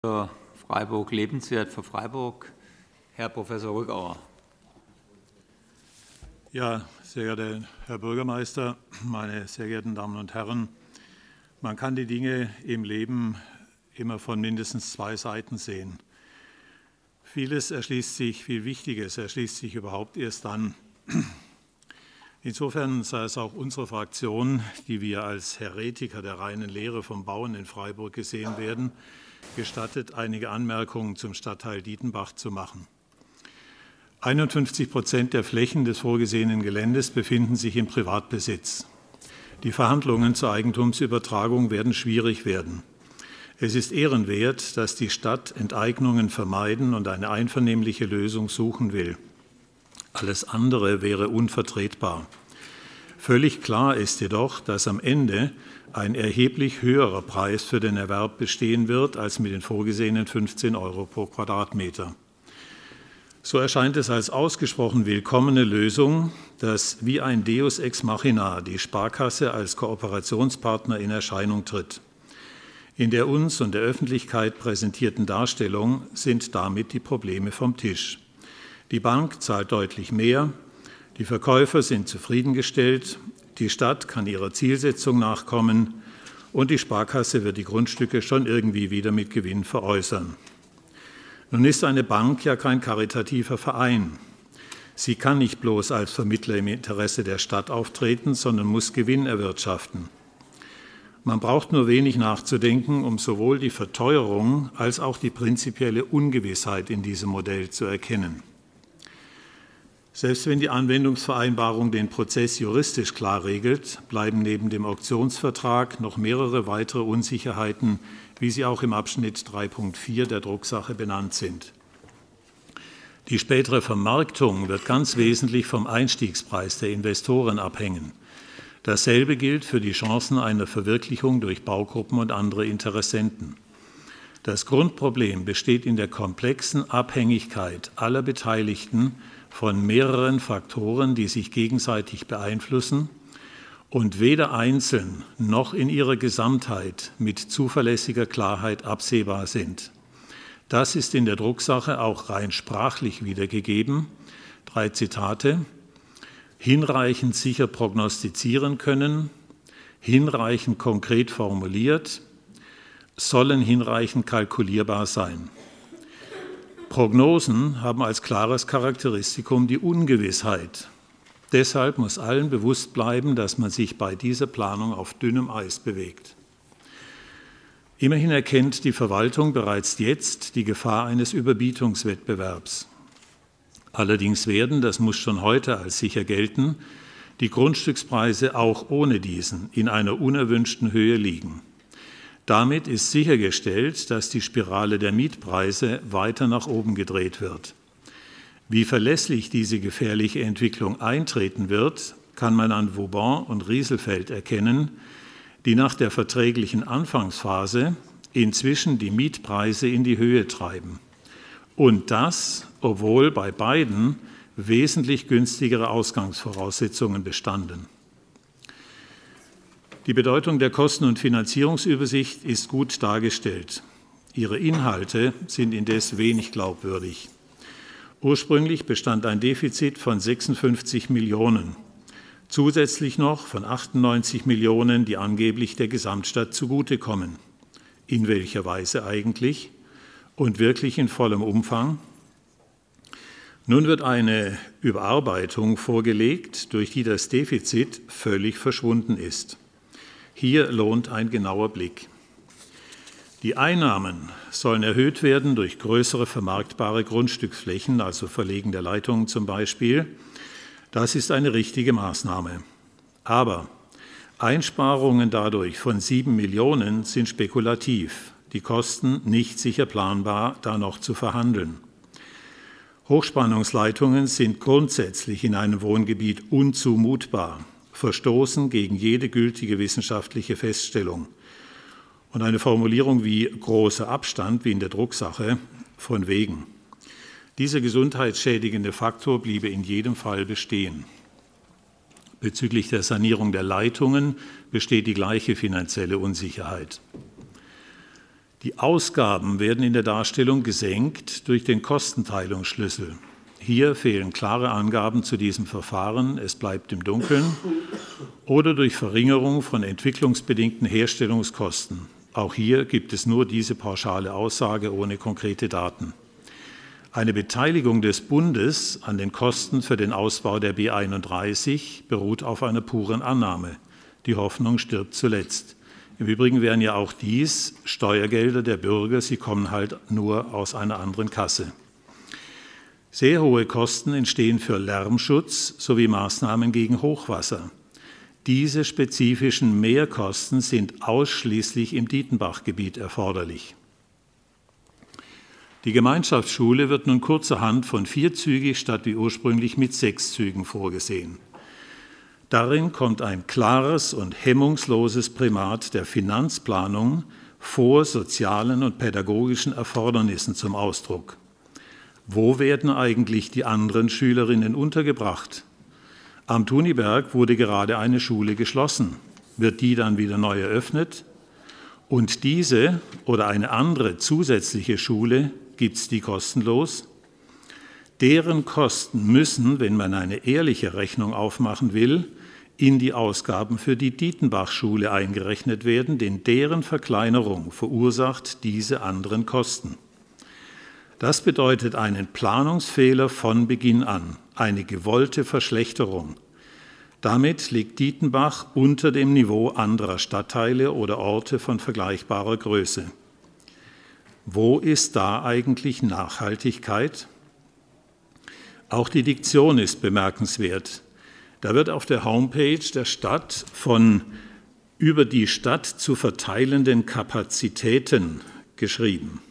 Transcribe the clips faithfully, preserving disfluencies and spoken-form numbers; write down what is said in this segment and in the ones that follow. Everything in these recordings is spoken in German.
Für Freiburg lebenswert für Freiburg, Herr Professor Rückauer. Ja, sehr geehrter Herr Bürgermeister, meine sehr geehrten Damen und Herren, man kann die Dinge im Leben immer von mindestens zwei Seiten sehen. Vieles erschließt sich, viel Wichtiges erschließt sich überhaupt erst dann. Insofern sei es auch unsere Fraktion, die wir als Heretiker der reinen Lehre vom Bauen in Freiburg gesehen werden, gestattet, einige Anmerkungen zum Stadtteil Dietenbach zu machen. einundfünfzig Prozent der Flächen des vorgesehenen Geländes befinden sich im Privatbesitz. Die Verhandlungen zur Eigentumsübertragung werden schwierig werden. Es ist ehrenwert, dass die Stadt Enteignungen vermeiden und eine einvernehmliche Lösung suchen will. Alles andere wäre unvertretbar. Völlig klar ist jedoch, dass am Ende ein erheblich höherer Preis für den Erwerb bestehen wird als mit den vorgesehenen fünfzehn Euro pro Quadratmeter. So erscheint es als ausgesprochen willkommene Lösung, dass wie ein Deus ex machina die Sparkasse als Kooperationspartner in Erscheinung tritt. In der uns und der Öffentlichkeit präsentierten Darstellung sind damit die Probleme vom Tisch. Die Bank zahlt deutlich mehr, die Verkäufer sind zufriedengestellt, die Stadt kann ihrer Zielsetzung nachkommen und die Sparkasse wird die Grundstücke schon irgendwie wieder mit Gewinn veräußern. Nun ist eine Bank ja kein karitativer Verein. Sie kann nicht bloß als Vermittler im Interesse der Stadt auftreten, sondern muss Gewinn erwirtschaften. Man braucht nur wenig nachzudenken, um sowohl die Verteuerung als auch die prinzipielle Ungewissheit in diesem Modell zu erkennen. Selbst wenn die Anwendungsvereinbarung den Prozess juristisch klar regelt, bleiben neben dem Auktionsvertrag noch mehrere weitere Unsicherheiten, wie sie auch im Abschnitt drei Punkt vier der Drucksache benannt sind. Die spätere Vermarktung wird ganz wesentlich vom Einstiegspreis der Investoren abhängen. Dasselbe gilt für die Chancen einer Verwirklichung durch Baugruppen und andere Interessenten. Das Grundproblem besteht in der komplexen Abhängigkeit aller Beteiligten von mehreren Faktoren, die sich gegenseitig beeinflussen und weder einzeln noch in ihrer Gesamtheit mit zuverlässiger Klarheit absehbar sind. Das ist in der Drucksache auch rein sprachlich wiedergegeben. Drei Zitate: hinreichend sicher prognostizieren können, hinreichend konkret formuliert, sollen hinreichend kalkulierbar sein. Prognosen haben als klares Charakteristikum die Ungewissheit. Deshalb muss allen bewusst bleiben, dass man sich bei dieser Planung auf dünnem Eis bewegt. Immerhin erkennt die Verwaltung bereits jetzt die Gefahr eines Überbietungswettbewerbs. Allerdings werden, das muss schon heute als sicher gelten, die Grundstückspreise auch ohne diesen in einer unerwünschten Höhe liegen. Damit ist sichergestellt, dass die Spirale der Mietpreise weiter nach oben gedreht wird. Wie verlässlich diese gefährliche Entwicklung eintreten wird, kann man an Vauban und Rieselfeld erkennen, die nach der verträglichen Anfangsphase inzwischen die Mietpreise in die Höhe treiben. Und das, obwohl bei beiden wesentlich günstigere Ausgangsvoraussetzungen bestanden. Die Bedeutung der Kosten- und Finanzierungsübersicht ist gut dargestellt. Ihre Inhalte sind indes wenig glaubwürdig. Ursprünglich bestand ein Defizit von sechsundfünfzig Millionen, zusätzlich noch von achtundneunzig Millionen, die angeblich der Gesamtstadt zugutekommen. In welcher Weise eigentlich und wirklich in vollem Umfang? Nun wird eine Überarbeitung vorgelegt, durch die das Defizit völlig verschwunden ist. Hier lohnt ein genauer Blick. Die Einnahmen sollen erhöht werden durch größere vermarktbare Grundstücksflächen, also Verlegen der Leitungen zum Beispiel. Das ist eine richtige Maßnahme. Aber Einsparungen dadurch von sieben Millionen sind spekulativ, die Kosten nicht sicher planbar, da noch zu verhandeln. Hochspannungsleitungen sind grundsätzlich in einem Wohngebiet unzumutbar, verstoßen gegen jede gültige wissenschaftliche Feststellung. Und eine Formulierung wie großer Abstand, wie in der Drucksache, von wegen. Dieser gesundheitsschädigende Faktor bliebe in jedem Fall bestehen. Bezüglich der Sanierung der Leitungen besteht die gleiche finanzielle Unsicherheit. Die Ausgaben werden in der Darstellung gesenkt durch den Kostenteilungsschlüssel. Hier fehlen klare Angaben zu diesem Verfahren, es bleibt im Dunkeln, oder durch Verringerung von entwicklungsbedingten Herstellungskosten. Auch hier gibt es nur diese pauschale Aussage ohne konkrete Daten. Eine Beteiligung des Bundes an den Kosten für den Ausbau der B einunddreißig beruht auf einer puren Annahme. Die Hoffnung stirbt zuletzt. Im Übrigen wären ja auch dies Steuergelder der Bürger, sie kommen halt nur aus einer anderen Kasse. Sehr hohe Kosten entstehen für Lärmschutz sowie Maßnahmen gegen Hochwasser. Diese spezifischen Mehrkosten sind ausschließlich im Dietenbach-Gebiet erforderlich. Die Gemeinschaftsschule wird nun kurzerhand von vierzügig statt wie ursprünglich mit sechs Zügen vorgesehen. Darin kommt ein klares und hemmungsloses Primat der Finanzplanung vor sozialen und pädagogischen Erfordernissen zum Ausdruck. Wo werden eigentlich die anderen Schülerinnen untergebracht? Am Thuniberg wurde gerade eine Schule geschlossen. Wird die dann wieder neu eröffnet? Und diese oder eine andere zusätzliche Schule, gibt es die kostenlos? Deren Kosten müssen, wenn man eine ehrliche Rechnung aufmachen will, in die Ausgaben für die Dietenbach-Schule eingerechnet werden, denn deren Verkleinerung verursacht diese anderen Kosten. Das bedeutet einen Planungsfehler von Beginn an, eine gewollte Verschlechterung. Damit liegt Dietenbach unter dem Niveau anderer Stadtteile oder Orte von vergleichbarer Größe. Wo ist da eigentlich Nachhaltigkeit? Auch die Diktion ist bemerkenswert. Da wird auf der Homepage der Stadt von über die Stadt zu verteilenden Kapazitäten geschrieben.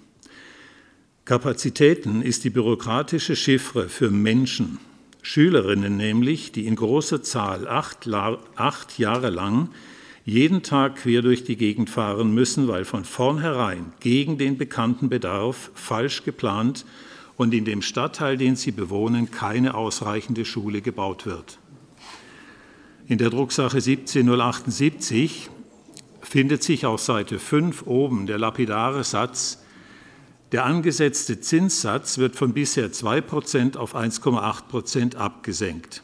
Kapazitäten ist die bürokratische Chiffre für Menschen, Schülerinnen nämlich, die in großer Zahl acht, acht Jahre lang jeden Tag quer durch die Gegend fahren müssen, weil von vornherein gegen den bekannten Bedarf falsch geplant und in dem Stadtteil, den sie bewohnen, keine ausreichende Schule gebaut wird. In der Drucksache siebzehn null achtundsiebzig findet sich auf Seite fünf oben der lapidare Satz: Der angesetzte Zinssatz wird von bisher zwei Prozent auf eins Komma acht Prozent abgesenkt.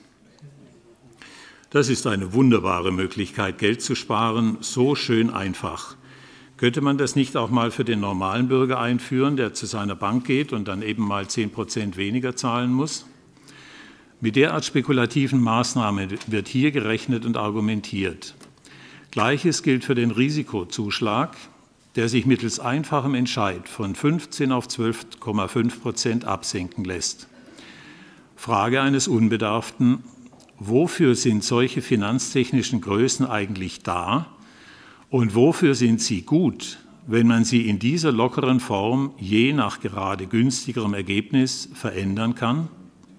Das ist eine wunderbare Möglichkeit, Geld zu sparen, so schön einfach. Könnte man das nicht auch mal für den normalen Bürger einführen, der zu seiner Bank geht und dann eben mal zehn Prozent weniger zahlen muss? Mit derart spekulativen Maßnahmen wird hier gerechnet und argumentiert. Gleiches gilt für den Risikozuschlag, der sich mittels einfachem Entscheid von fünfzehn auf zwölf Komma fünf Prozent absenken lässt. Frage eines Unbedarften: Wofür sind solche finanztechnischen Größen eigentlich da und wofür sind sie gut, wenn man sie in dieser lockeren Form je nach gerade günstigerem Ergebnis verändern kann?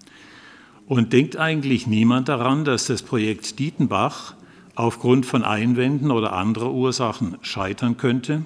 Und denkt eigentlich niemand daran, dass das Projekt Dietenbach aufgrund von Einwänden oder anderer Ursachen scheitern könnte?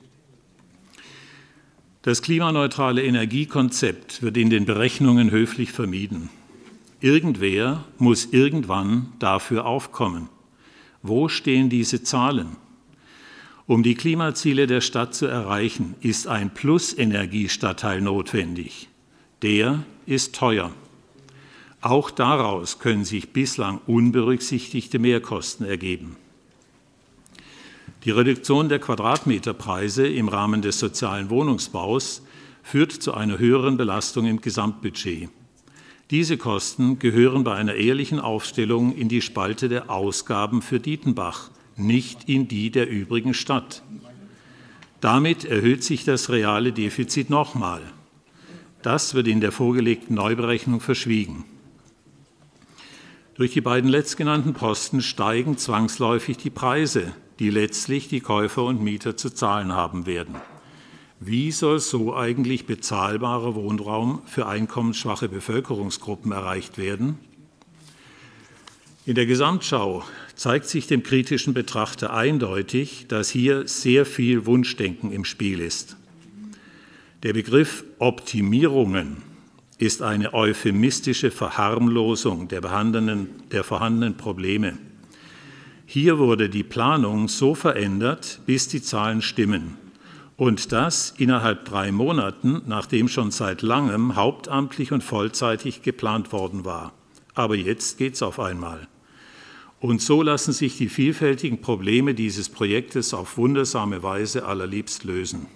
Das klimaneutrale Energiekonzept wird in den Berechnungen höflich vermieden. Irgendwer muss irgendwann dafür aufkommen. Wo stehen diese Zahlen? Um die Klimaziele der Stadt zu erreichen, ist ein Plus-Energiestadtteil notwendig. Der ist teuer. Auch daraus können sich bislang unberücksichtigte Mehrkosten ergeben. Die Reduktion der Quadratmeterpreise im Rahmen des sozialen Wohnungsbaus führt zu einer höheren Belastung im Gesamtbudget. Diese Kosten gehören bei einer ehrlichen Aufstellung in die Spalte der Ausgaben für Dietenbach, nicht in die der übrigen Stadt. Damit erhöht sich das reale Defizit nochmal. Das wird in der vorgelegten Neuberechnung verschwiegen. Durch die beiden letztgenannten Posten steigen zwangsläufig die Preise, die letztlich die Käufer und Mieter zu zahlen haben werden. Wie soll so eigentlich bezahlbarer Wohnraum für einkommensschwache Bevölkerungsgruppen erreicht werden? In der Gesamtschau zeigt sich dem kritischen Betrachter eindeutig, dass hier sehr viel Wunschdenken im Spiel ist. Der Begriff Optimierungen ist eine euphemistische Verharmlosung der, der vorhandenen Probleme. Hier wurde die Planung so verändert, bis die Zahlen stimmen. Und das innerhalb drei Monaten, nachdem schon seit langem hauptamtlich und vollzeitig geplant worden war. Aber jetzt geht's auf einmal. Und so lassen sich die vielfältigen Probleme dieses Projektes auf wundersame Weise allerliebst lösen.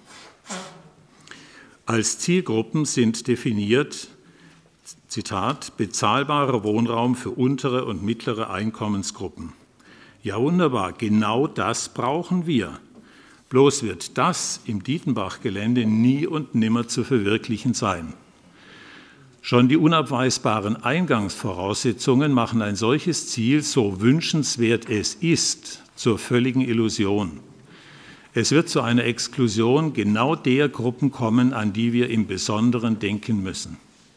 Als Zielgruppen sind definiert, Zitat, bezahlbarer Wohnraum für untere und mittlere Einkommensgruppen. Ja, wunderbar, genau das brauchen wir. Bloß wird das im Dietenbach-Gelände nie und nimmer zu verwirklichen sein. Schon die unabweisbaren Eingangsvoraussetzungen machen ein solches Ziel, so wünschenswert es ist, zur völligen Illusion. Es wird zu einer Exklusion genau der Gruppen kommen, an die wir im Besonderen denken müssen.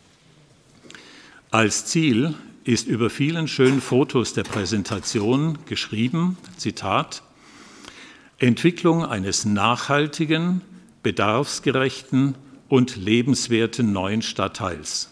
Als Ziel ist über vielen schönen Fotos der Präsentation geschrieben, Zitat, Entwicklung eines nachhaltigen, bedarfsgerechten und lebenswerten neuen Stadtteils.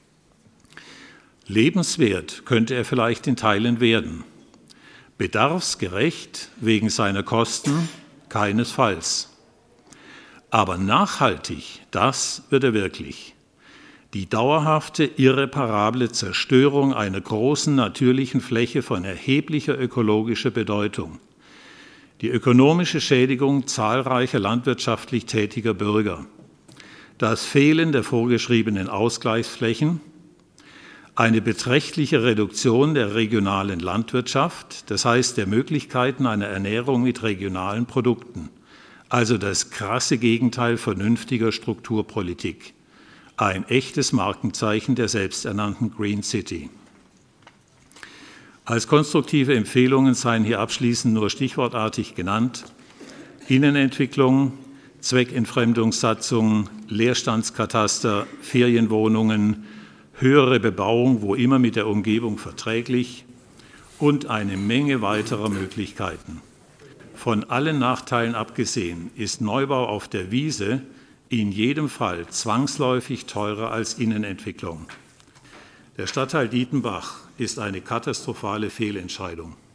Lebenswert könnte er vielleicht in Teilen werden. Bedarfsgerecht wegen seiner Kosten keinesfalls. Aber nachhaltig, das wird er wirklich. Die dauerhafte, irreparable Zerstörung einer großen natürlichen Fläche von erheblicher ökologischer Bedeutung. Die ökonomische Schädigung zahlreicher landwirtschaftlich tätiger Bürger. Das Fehlen der vorgeschriebenen Ausgleichsflächen. Eine beträchtliche Reduktion der regionalen Landwirtschaft, das heißt der Möglichkeiten einer Ernährung mit regionalen Produkten. Also das krasse Gegenteil vernünftiger Strukturpolitik. Ein echtes Markenzeichen der selbsternannten Green City. Als konstruktive Empfehlungen seien hier abschließend nur stichwortartig genannt: Innenentwicklung, Zweckentfremdungssatzung, Leerstandskataster, Ferienwohnungen, höhere Bebauung, wo immer mit der Umgebung verträglich und eine Menge weiterer Möglichkeiten. Von allen Nachteilen abgesehen ist Neubau auf der Wiese in jedem Fall zwangsläufig teurer als Innenentwicklung. Der Stadtteil Dietenbach ist eine katastrophale Fehlentscheidung.